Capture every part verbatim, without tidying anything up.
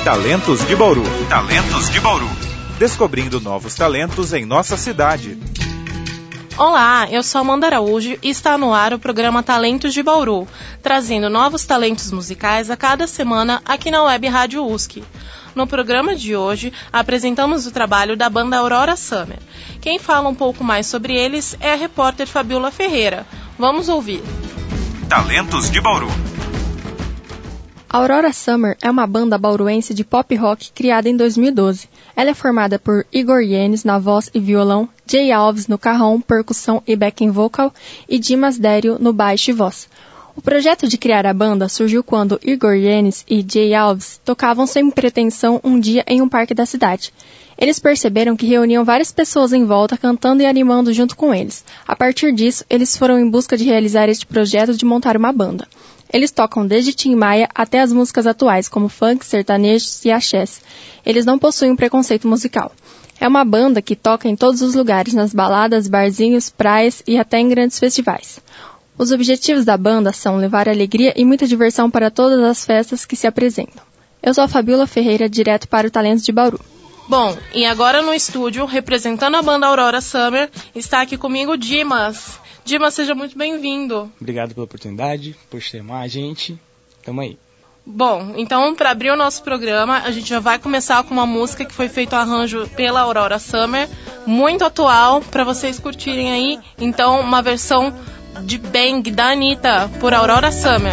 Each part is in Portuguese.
Talentos de Bauru. Talentos de Bauru. Descobrindo novos talentos em nossa cidade. Olá, eu sou Amanda Araújo e está no ar o programa Talentos de Bauru, trazendo novos talentos musicais a cada semana aqui na Web Rádio U S C. No programa de hoje, apresentamos o trabalho da banda Aurora Summer. Quem fala um pouco mais sobre eles é a repórter Fabiola Ferreira. Vamos ouvir. Talentos de Bauru. Aurora Summer é uma banda bauruense de pop rock criada em dois mil e doze. Ela é formada por Igor Yenes na voz e violão, Jay Alves no carrom, percussão e backing vocal e Dimas Dério no baixo e voz. O projeto de criar a banda surgiu quando Igor Yenes e Jay Alves tocavam sem pretensão um dia em um parque da cidade. Eles perceberam que reuniam várias pessoas em volta cantando e animando junto com eles. A partir disso, eles foram em busca de realizar este projeto de montar uma banda. Eles tocam desde Tim Maia até as músicas atuais, como funk, sertanejos e axés. Eles não possuem um preconceito musical. É uma banda que toca em todos os lugares, nas baladas, barzinhos, praias e até em grandes festivais. Os objetivos da banda são levar alegria e muita diversão para todas as festas que se apresentam. Eu sou a Fabiola Ferreira, direto para o Talentos de Bauru. Bom, e agora no estúdio, representando a banda Aurora Summer, está aqui comigo o Dimas. Dimas, seja muito bem-vindo. Obrigado pela oportunidade, por chamar a gente. Tamo aí. Bom, então para abrir o nosso programa, a gente já vai começar com uma música que foi feito arranjo pela Aurora Summer, muito atual, para vocês curtirem aí. Então, uma versão de Bang da Anitta, por Aurora Summer.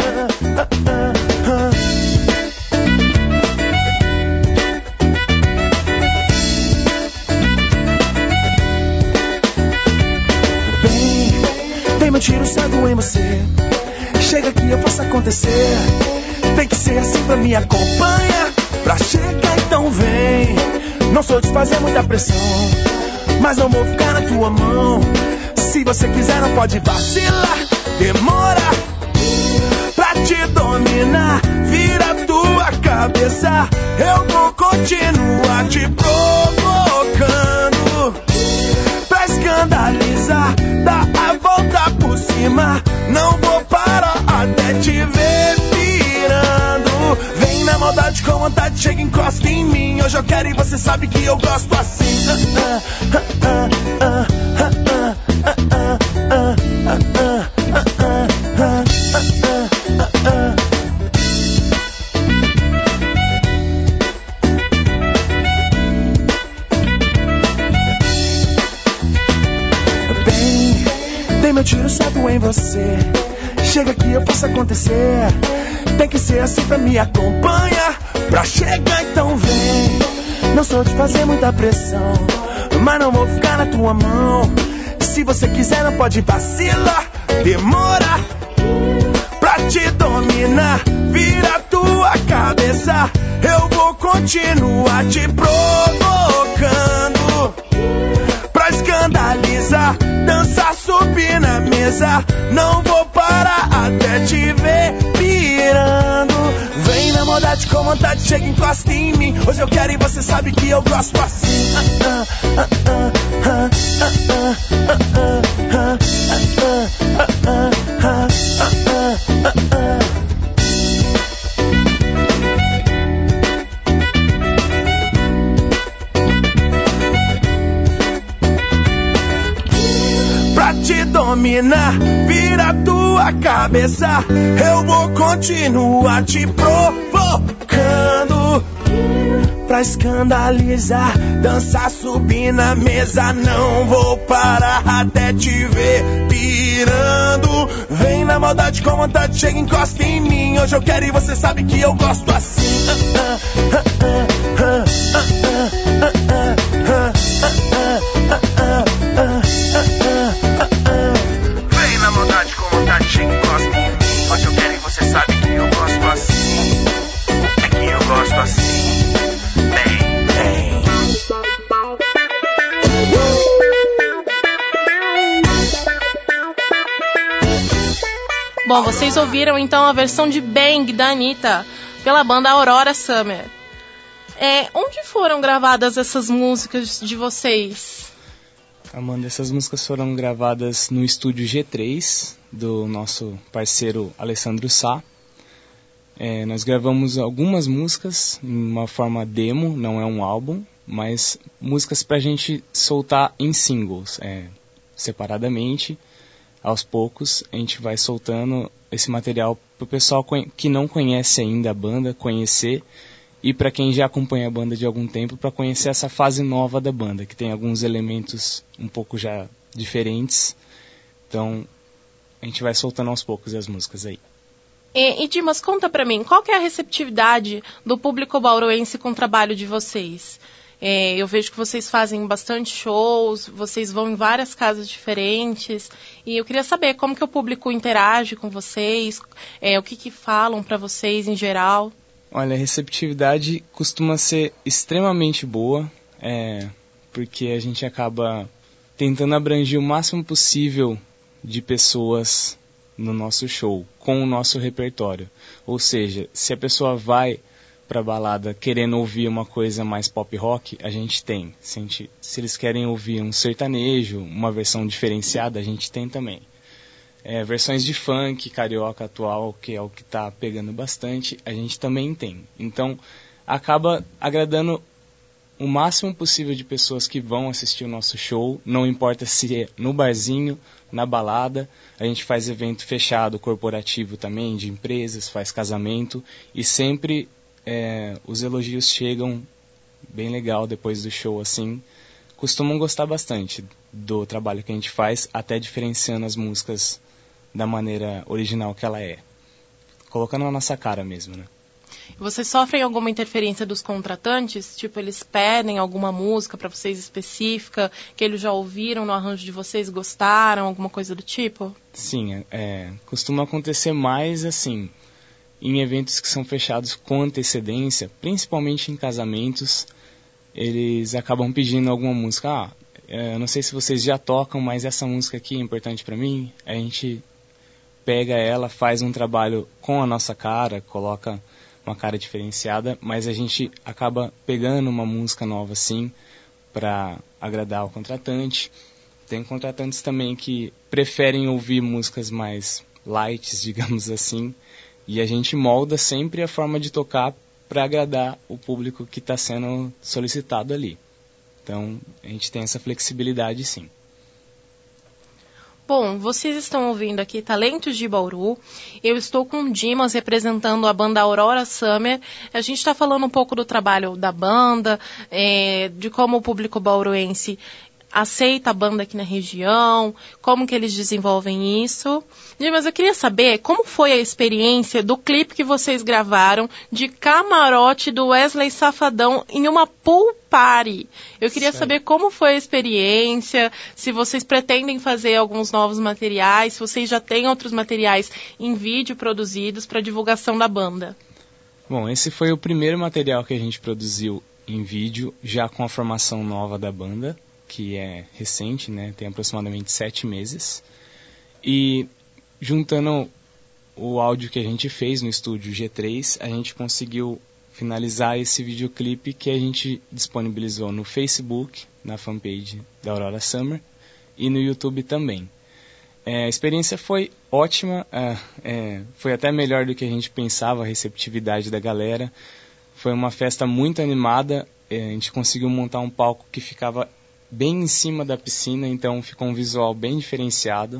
Tem meu tiro cego em você. Chega que eu posso acontecer. Tem que ser assim pra me acompanhar. Pra chegar então vem. Não sou de fazer muita pressão, mas não vou ficar na tua mão. Se você quiser não pode vacilar. Demora pra te dominar. Vira tua cabeça. Eu vou continuar te provocando. Pra escandalizar. Dá a volta por cima. Não vou parar até te ver virando. Vem na maldade com vontade, chega e encosta em mim. Hoje eu quero e você sabe que eu gosto assim. Meu tiro certo em você. Chega que eu posso acontecer. Tem que ser assim pra me acompanhar. Pra chegar então vem. Não sou de fazer muita pressão, mas não vou ficar na tua mão. Se você quiser não pode vacilar. Demora pra te dominar. Vira tua cabeça. Eu vou continuar te provocando. Pra escandalizar. Dançar, subir na mesa. Não vou parar até te ver pirando. Vem na maldade com vontade, chega e encosta em mim. Hoje eu quero e você sabe que eu gosto assim. Domina, vira tua cabeça. Eu vou continuar te provocando. Pra escandalizar. Dançar, subir na mesa. Não vou parar até te ver pirando. Vem na maldade com vontade, chega e encosta em mim. Hoje eu quero e você sabe que eu gosto assim. Vem na maldade com vontade, chega e encosta em mim. Hoje eu quero e você sabe que eu gosto assim. É que eu gosto assim. Bem, bem. Bom, vocês ouviram então a versão de Bang da Anitta pela banda Aurora Summer. É, onde foram gravadas essas músicas de vocês? Amanda, essas músicas foram gravadas no estúdio G três, do nosso parceiro Alessandro Sá. É, nós gravamos algumas músicas em uma forma demo, não é um álbum, mas músicas pra gente soltar em singles, é, separadamente, aos poucos, a gente vai soltando esse material pro pessoal que não conhece ainda a banda, conhecer, e para quem já acompanha a banda de algum tempo, para conhecer essa fase nova da banda, que tem alguns elementos um pouco já diferentes. Então, a gente vai soltando aos poucos as músicas aí. E, e Dimas, conta pra mim, qual que é a receptividade do público bauruense com o trabalho de vocês? É, eu vejo que vocês fazem bastante shows, vocês vão em várias casas diferentes, e eu queria saber como que o público interage com vocês, é, o que que falam pra vocês em geral. Olha, a receptividade costuma ser extremamente boa, é, porque a gente acaba tentando abranger o máximo possível de pessoas no nosso show, com o nosso repertório. Ou seja, se a pessoa vai pra balada querendo ouvir uma coisa mais pop rock, a gente tem. Se, a gente, se eles querem ouvir um sertanejo, uma versão diferenciada, a gente tem também. É, versões de funk, carioca atual, que é o que está pegando bastante, a gente também tem. Então, acaba agradando o máximo possível de pessoas que vão assistir o nosso show, não importa se é no barzinho, na balada, a gente faz evento fechado, corporativo também, de empresas, faz casamento, e sempre é, os elogios chegam bem legal depois do show, assim. Costumam gostar bastante do trabalho que a gente faz, até diferenciando as músicas da maneira original que ela é, colocando na nossa cara mesmo, né? Vocês sofrem alguma interferência dos contratantes? Tipo, eles pedem alguma música para vocês específica, que eles já ouviram no arranjo de vocês, gostaram, alguma coisa do tipo? Sim, é, costuma acontecer mais assim, em eventos que são fechados com antecedência, principalmente em casamentos, eles acabam pedindo alguma música. Ah, eu não sei se vocês já tocam, mas essa música aqui é importante para mim. A gente pega ela, faz um trabalho com a nossa cara, coloca uma cara diferenciada, mas a gente acaba pegando uma música nova assim para agradar o contratante. Tem contratantes também que preferem ouvir músicas mais light, digamos assim, e a gente molda sempre a forma de tocar para agradar o público que está sendo solicitado ali. Então, a gente tem essa flexibilidade, sim. Bom, vocês estão ouvindo aqui Talentos de Bauru. Eu estou com o Dimas representando a banda Aurora Summer. A gente está falando um pouco do trabalho da banda, é, de como o público bauruense aceita a banda aqui na região, como que eles desenvolvem isso. Mas eu queria saber como foi a experiência do clipe que vocês gravaram de camarote do Wesley Safadão em uma pool party. Eu queria Sério? saber como foi a experiência, se vocês pretendem fazer alguns novos materiais, se vocês já têm outros materiais em vídeo produzidos para divulgação da banda. Bom, esse foi o primeiro material que a gente produziu em vídeo, já com a formação nova da banda, que é recente, né? Tem aproximadamente sete meses. E juntando o áudio que a gente fez no estúdio G três, a gente conseguiu finalizar esse videoclipe que a gente disponibilizou no Facebook, na fanpage da Aurora Summer, e no YouTube também. É, a experiência foi ótima, é, é, foi até melhor do que a gente pensava, a receptividade da galera. Foi uma festa muito animada, é, a gente conseguiu montar um palco que ficava bem em cima da piscina, então ficou um visual bem diferenciado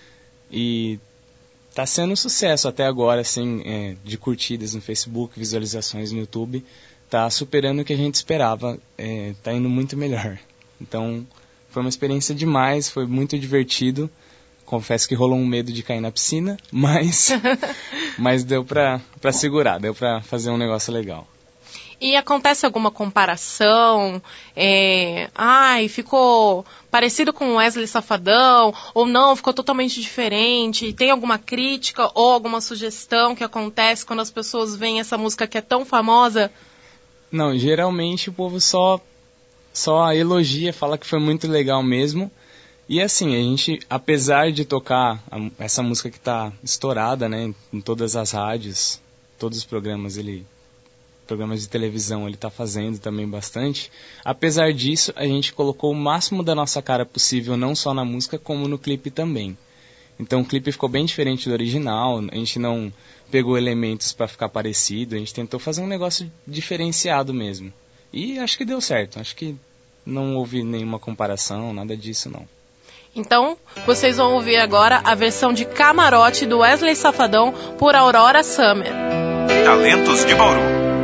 e tá sendo um sucesso até agora, assim, é, de curtidas no Facebook, visualizações no YouTube, tá superando o que a gente esperava, é, tá indo muito melhor. Então foi uma experiência demais, foi muito divertido. Confesso que rolou um medo de cair na piscina, mas, mas deu pra, pra segurar, deu pra fazer um negócio legal. E acontece alguma comparação? É, ai, ficou parecido com o Wesley Safadão? Ou não, ficou totalmente diferente? Tem alguma crítica ou alguma sugestão que acontece quando as pessoas veem essa música que é tão famosa? Não, geralmente o povo só, só elogia, fala que foi muito legal mesmo. E assim, a gente, apesar de tocar a, essa música que está estourada, né, em todas as rádios, todos os programas ele... programas de televisão ele está fazendo também bastante. Apesar disso, a gente colocou o máximo da nossa cara possível, não só na música, como no clipe também. Então o clipe ficou bem diferente do original, a gente não pegou elementos para ficar parecido, a gente tentou fazer um negócio diferenciado mesmo. E acho que deu certo, acho que não houve nenhuma comparação, nada disso não. Então, vocês vão ouvir agora a versão de Camarote do Wesley Safadão por Aurora Summer. Talentos de Bauru.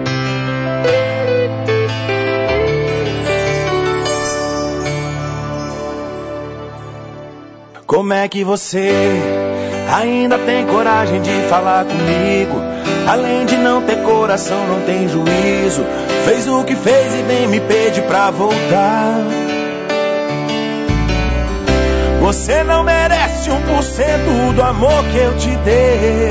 Como é que você ainda tem coragem de falar comigo? Além de não ter coração, não tem juízo. Fez o que fez e vem me pedir pra voltar. Você não merece um por cento do amor que eu te dei.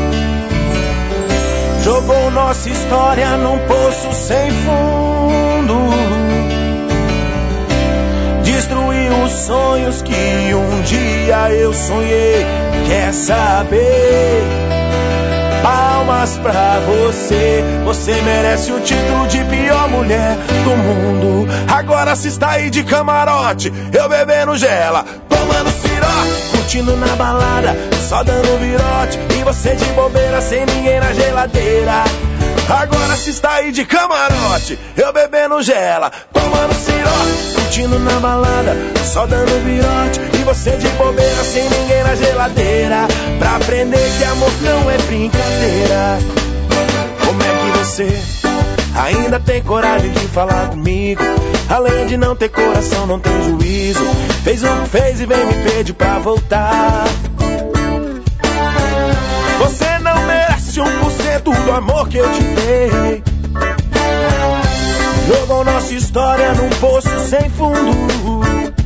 Jogou nossa história num poço sem fundo. Destruiu os sonhos que um dia eu sonhei. Quer saber? Palmas pra você. Você merece o título de pior mulher do mundo. Agora se está aí de camarote, eu bebendo gela, tomando cirote, curtindo na balada, só dando virote. E você de bobeira sem ninguém na geladeira. Agora se está aí de camarote, eu bebendo gela, tomando cirote, curtindo na balada, só dando virote. E você de bobeira sem ninguém na geladeira, pra aprender que amor não é brincadeira. Como é que você ainda tem coragem de falar comigo? Além de não ter coração, não tem juízo. Fez o que fez e vem me pedir pra voltar. Você não merece um por cento do amor que eu te dei. Jogou nossa história num poço sem fundo.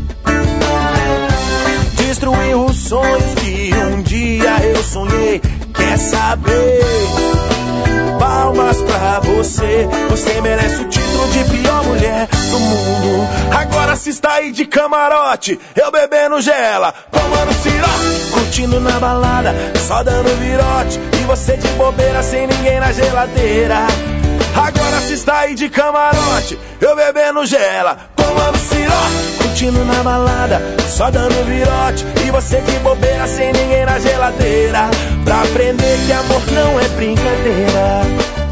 Destruiu os sonhos que um dia eu sonhei. Quer saber? Palmas pra você. Você merece o título de pior mulher do mundo. Agora se está aí de camarote, eu bebendo gela, tomando cirote, curtindo na balada, só dando virote. E você de bobeira sem ninguém na geladeira. Agora se está aí de camarote, eu bebendo gela, tomando cirote, curtindo na balada, só dando virote. E você de bobeira sem ninguém na geladeira, pra aprender que amor não é brincadeira.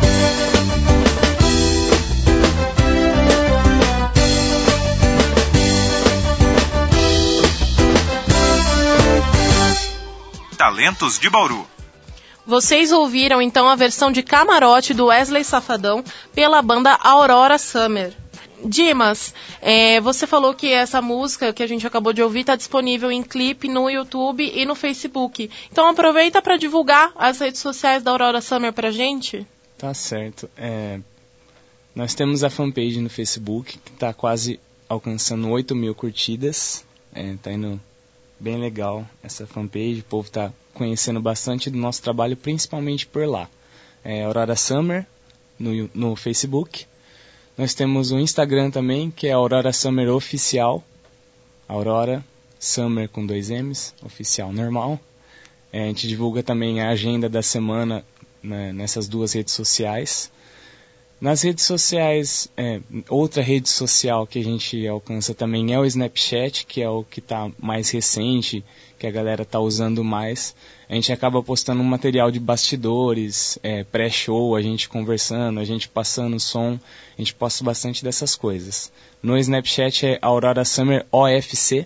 Talentos de Bauru. Vocês ouviram então a versão de Camarote do Wesley Safadão pela banda Aurora Summer. Dimas, é, você falou que essa música que a gente acabou de ouvir está disponível em clipe no YouTube e no Facebook. Então aproveita para divulgar as redes sociais da Aurora Summer pra gente. Tá certo. É, nós temos a fanpage no Facebook, que está quase alcançando oito mil curtidas. É, tá indo bem legal essa fanpage, o povo está conhecendo bastante do nosso trabalho, principalmente por lá. É Aurora Summer no, no Facebook. Nós temos o Instagram também, que é Aurora Summer Oficial. Aurora Summer com dois M's, oficial normal. É, a gente divulga também a agenda da semana, né, nessas duas redes sociais. Nas redes sociais, é, outra rede social que a gente alcança também é o Snapchat, que é o que está mais recente, que a galera está usando mais. A gente acaba postando um material de bastidores, é, pré-show, a gente conversando, a gente passando som, a gente posta bastante dessas coisas. No Snapchat é Aurora Summer O F C.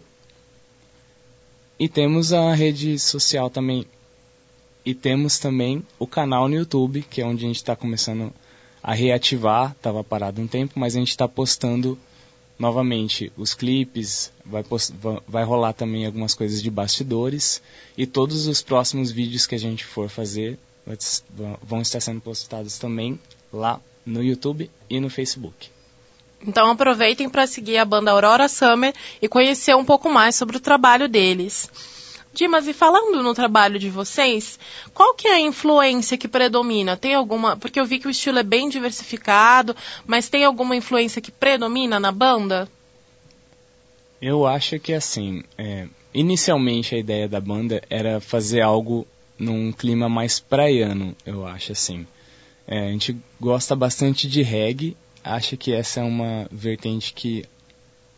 E temos a rede social também. E temos também o canal no YouTube, que é onde a gente está começando a reativar, estava parado um tempo, mas a gente está postando novamente os clipes, vai, post, vai rolar também algumas coisas de bastidores, e todos os próximos vídeos que a gente for fazer vão estar sendo postados também lá no YouTube e no Facebook. Então aproveitem para seguir a banda Aurora Summer e conhecer um pouco mais sobre o trabalho deles. Dimas, e falando no trabalho de vocês, qual que é a influência que predomina? Tem alguma? Porque eu vi que o estilo é bem diversificado, mas tem alguma influência que predomina na banda? Eu acho que assim, é, inicialmente a ideia da banda era fazer algo num clima mais praiano, eu acho assim. É, a gente gosta bastante de reggae, acho que essa é uma vertente que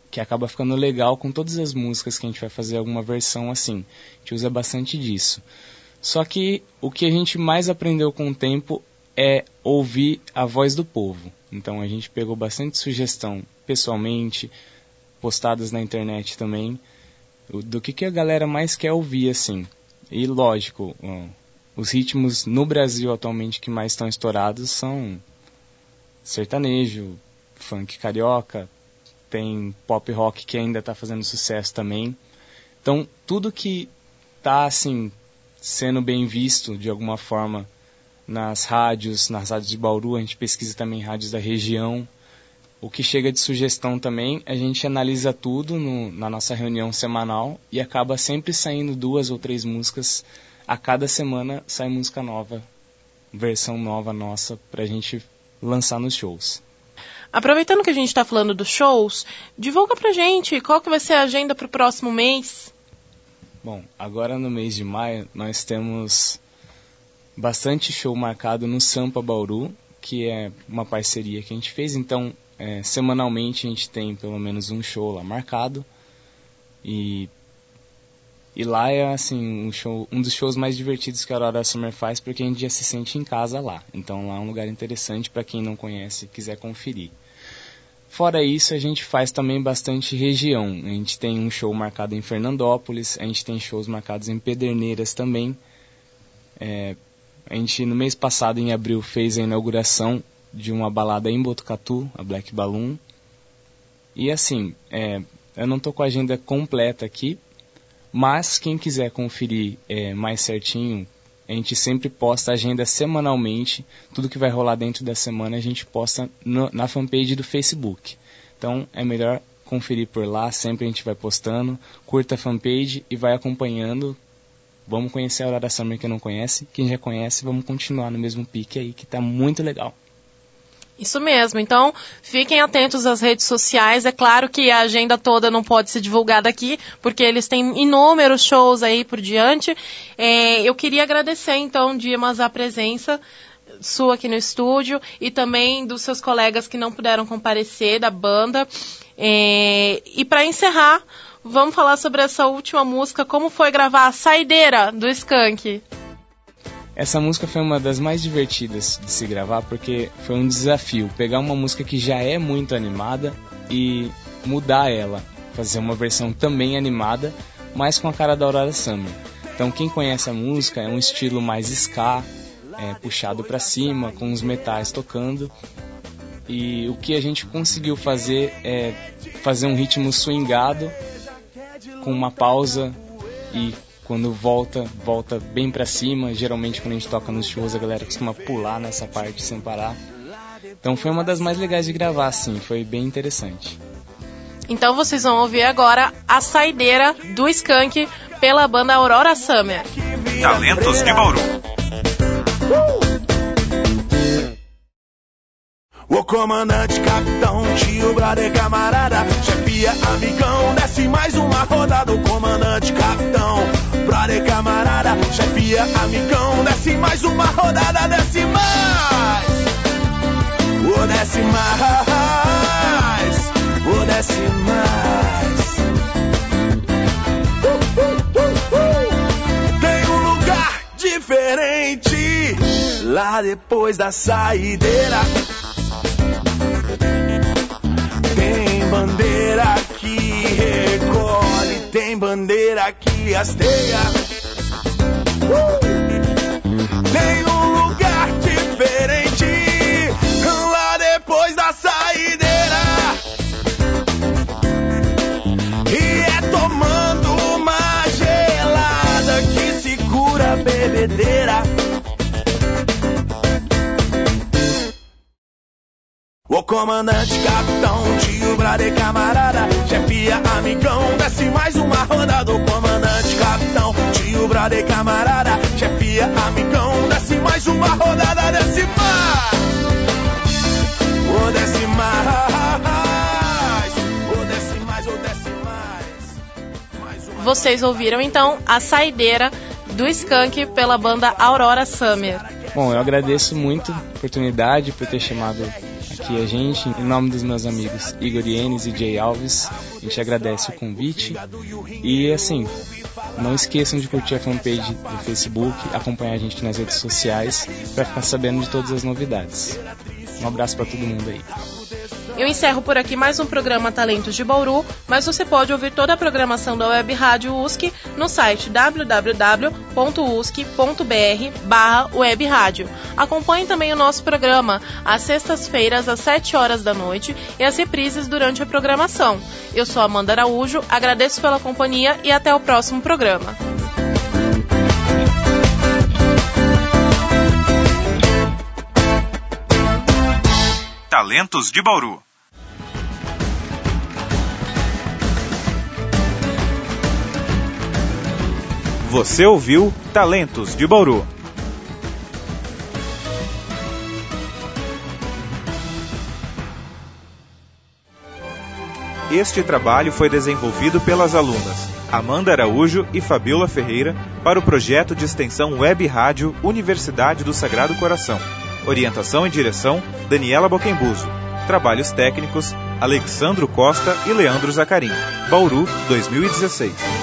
que acaba ficando legal com todas as músicas que a gente vai fazer alguma versão assim. A gente usa bastante disso. Só que o que a gente mais aprendeu com o tempo é ouvir a voz do povo. Então a gente pegou bastante sugestão pessoalmente, postadas na internet também, do que, que a galera mais quer ouvir, assim. E lógico, os ritmos no Brasil atualmente que mais estão estourados são sertanejo, funk carioca, tem pop rock que ainda está fazendo sucesso também. Então tudo que está assim, sendo bem visto de alguma forma nas rádios, nas rádios de Bauru, a gente pesquisa também rádios da região. O que chega de sugestão também, a gente analisa tudo no, na nossa reunião semanal e acaba sempre saindo duas ou três músicas. A cada semana sai música nova, versão nova nossa, pra gente lançar nos shows. Aproveitando que a gente está falando dos shows, divulga pra gente qual que vai ser a agenda pro próximo mês. Bom, agora no mês de maio nós temos bastante show marcado no Sampa Bauru, que é uma parceria que a gente fez. Então, é, semanalmente a gente tem pelo menos um show lá marcado. E, e lá é assim, um, show, um dos shows mais divertidos que a Aurora Summer faz, porque a gente já se sente em casa lá. Então lá é um lugar interessante para quem não conhece e quiser conferir. Fora isso, a gente faz também bastante região. A gente tem um show marcado em Fernandópolis, a gente tem shows marcados em Pederneiras também. É, A gente, no mês passado, em abril, fez a inauguração de uma balada em Botucatu, a Black Balloon. E assim, é, eu não estou com a agenda completa aqui, mas quem quiser conferir é, mais certinho, a gente sempre posta a agenda semanalmente. Tudo que vai rolar dentro da semana a gente posta no, na fanpage do Facebook. Então é melhor conferir por lá, sempre a gente vai postando. Curta a fanpage e vai acompanhando. Vamos conhecer a Aurora Summer quem não conhece. Quem já conhece, vamos continuar no mesmo pique aí, que tá muito legal. Isso mesmo. Então, fiquem atentos às redes sociais. É claro que a agenda toda não pode ser divulgada aqui, porque eles têm inúmeros shows aí por diante. É, eu queria agradecer, então, Dimas, a presença sua aqui no estúdio e também dos seus colegas que não puderam comparecer, da banda. É, e para encerrar, vamos falar sobre essa última música, como foi gravar a Saideira, do Skank. Essa música foi uma das mais divertidas de se gravar, porque foi um desafio, pegar uma música que já é muito animada e mudar ela, fazer uma versão também animada, mas com a cara da Aurora Summer. Então quem conhece a música, é um estilo mais ska, é, puxado para cima, com os metais tocando. E o que a gente conseguiu fazer é fazer um ritmo swingado, com uma pausa, e quando volta, volta bem pra cima. Geralmente quando a gente toca nos shows a galera costuma pular nessa parte sem parar. Então foi uma das mais legais de gravar, sim, foi bem interessante. Então vocês vão ouvir agora a Saideira do Skank pela banda Aurora Summer. Talentos de Bauru. O comandante, capitão, tio, brother, camarada, chefia, amigão, desce mais uma rodada. O comandante, capitão, brother, camarada, chefia, amigão, desce mais uma rodada, desce mais, o desce mais, o desce mais. Uh, uh, uh, uh. Tem um lugar diferente lá depois da saideira. Tem bandeira que recolhe, tem bandeira que hasteia. Uh! Tem um lugar diferente lá depois da saideira. E é tomando uma gelada que se cura a bebedeira. O comandante, capitão, tio, brother, camarada, chefia, amigão, desce mais uma rodada. O comandante, capitão, tio, brother, camarada, chefia, amigão, desce mais uma rodada, desce mais, o desce mais, o desce mais, o desce mais, mais uma. Vocês ouviram então a Saideira do Skank pela banda Aurora Summer. Bom, eu agradeço muito a oportunidade por ter chamado Aqui a gente, em nome dos meus amigos Igor Yenes e Jay Alves, a gente agradece o convite. E assim, não esqueçam de curtir a fanpage do Facebook, acompanhar a gente nas redes sociais para ficar sabendo de todas as novidades. Um abraço para todo mundo aí. Eu encerro por aqui mais um programa Talentos de Bauru, mas você pode ouvir toda a programação da Web Rádio U S C no site w w w ponto u s c ponto b r barra web rádio. Acompanhe também o nosso programa às sextas-feiras às sete horas da noite e as reprises durante a programação. Eu sou Amanda Araújo, agradeço pela companhia e até o próximo programa. Talentos de Bauru. Você ouviu Talentos de Bauru. Este trabalho foi desenvolvido pelas alunas Amanda Araújo e Fabiola Ferreira para o projeto de extensão Web Rádio Universidade do Sagrado Coração. Orientação e direção, Daniela Boquembuso. Trabalhos técnicos, Alexandro Costa e Leandro Zacarim. Bauru, dois mil e dezesseis.